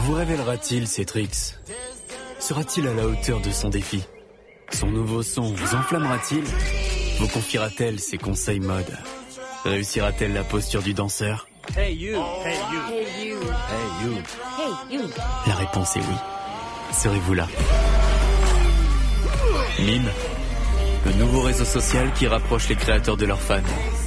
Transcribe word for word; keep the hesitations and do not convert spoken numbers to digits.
Vous révélera-t-il ses tricks? Sera-t-il à la hauteur de son défi? Son nouveau son vous enflammera-t-il? Vous confiera-t-elle ses conseils mode? Réussira-t-elle la posture du danseur? Hey you, hey you, Hey you, hey you. hey you. La réponse est oui. Serez-vous là? Mime, le nouveau réseau social qui rapproche les créateurs de leurs fans.